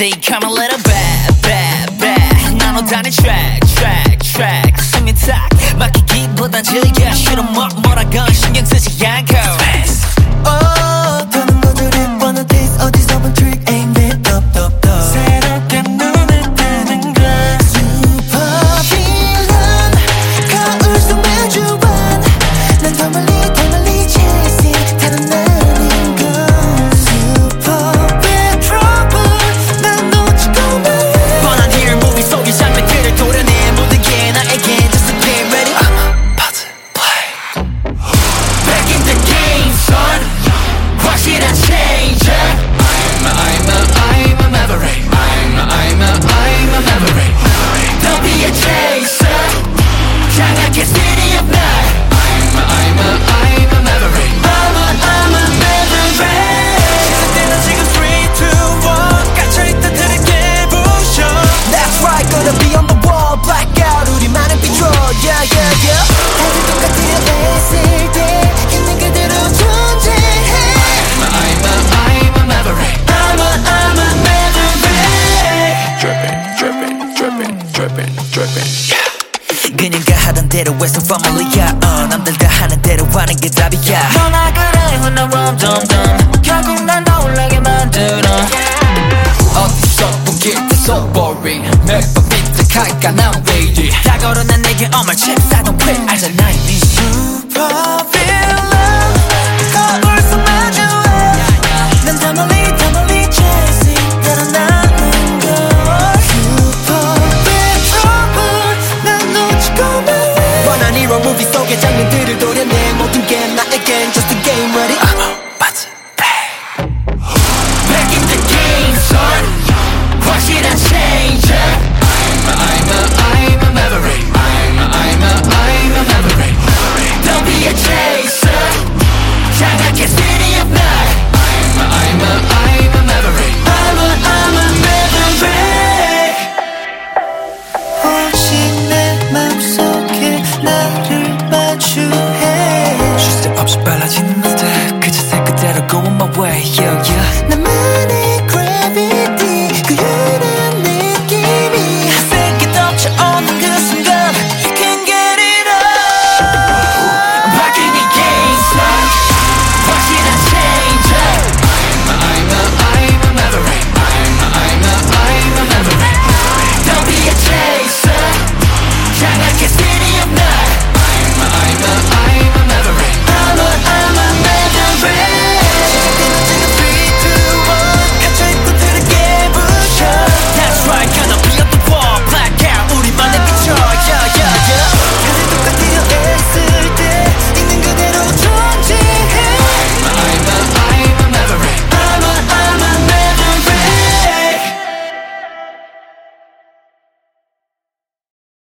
They come a little bad 나눠 다닌 track 숨이 탁 막히기보단 즐겨 싫어 뭐라건 신경 쓰지 않고 더는 거절이 wanna taste 어디서 본 trick ain't it top 새롭게 눈을 뜨는 걸 Super villain 거울 속 매주반 난 더 멀리 chasing 다른 날인 걸 Super bad trouble 난 놓치고만 해 뻔한 힐 무비 속의 장면들을 도려내 모든 게 나에게 just to get ready I'm about to play Back in the game son 확실한 change I'm a maverick I'm a maverick Don't be a chaser 장악해 city of night I'm a maverick I'm a maverick 시작되는 지금 3, 2, 1 갇혀있던 틀을 깨부셔 That's right gonna be on the wall blackout 우리만의 비춰 yeah 다들 똑같으려 했을 때 있는 그대로 존재해 I'm a maverick I'm a maverick dripping 그냥 하던 대로 해서 family 남들 다 하는 대로 하는 게 답이야 너나 그래 혼나 덤덤 결국 난 떠올라게 만들어 어디서 본 길도 so boring 매번 비트할까 난 왜 이리 다 걸어난 내게 all my chips I don't quit 알잖아 이미 Super